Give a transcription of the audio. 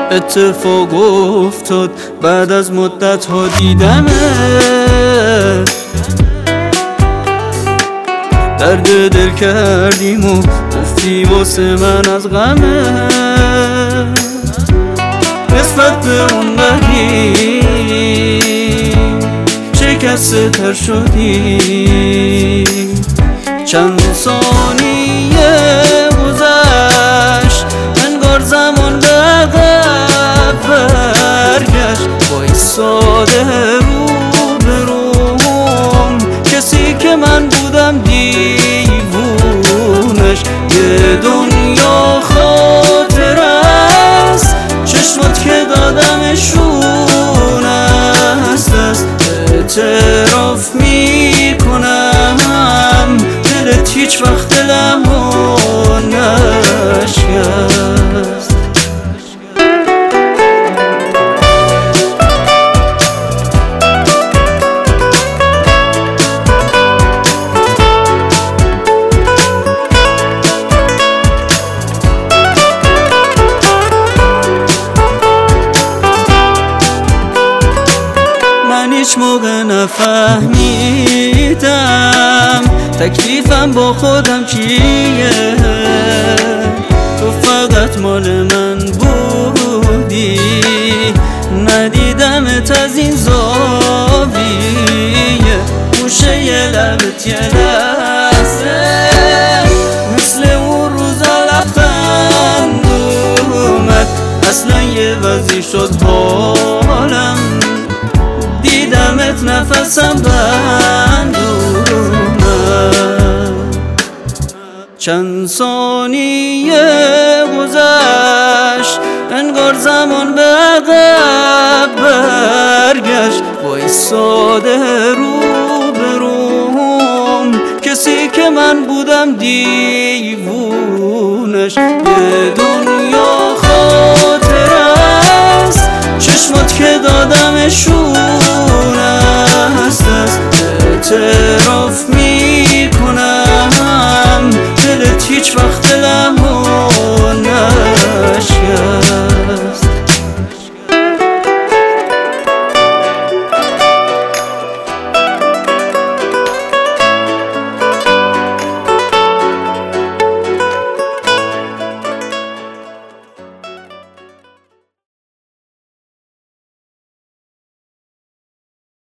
اتفاق افتاد بعد از مدت ها دیدمت، درد دل کردیم و گفتی واسه من از غمت، نسبت به اون قدیم شکسته تر شدی. چند ثانیه گذشت انگار زمان به عقب برگشت، وایساده رو به روم کسی که من بودم دیوونش. یه دنیا خاطر است چشمات که دادمشون از دست، اعتراف میکنم دلت هیچ وقت دلمو نشکست. من هیچ موقع نفهمیدم تکلیفم با خودم چیه، تو فقط مال من بودی، ندیدمت از این زاویه. گوشه یه لبت یه لحظه مثل اون روزا لبخند اومد، اصلا یه وضعی شد حالم، دیدمت نفسم بند اومد. چند ثانیه گذشت انگار زمان به عقب برگشت، وایساده رو به روم کسی که من بودم دیوونش. یه دنیا خاطر است چشمات که دادمشون از دست،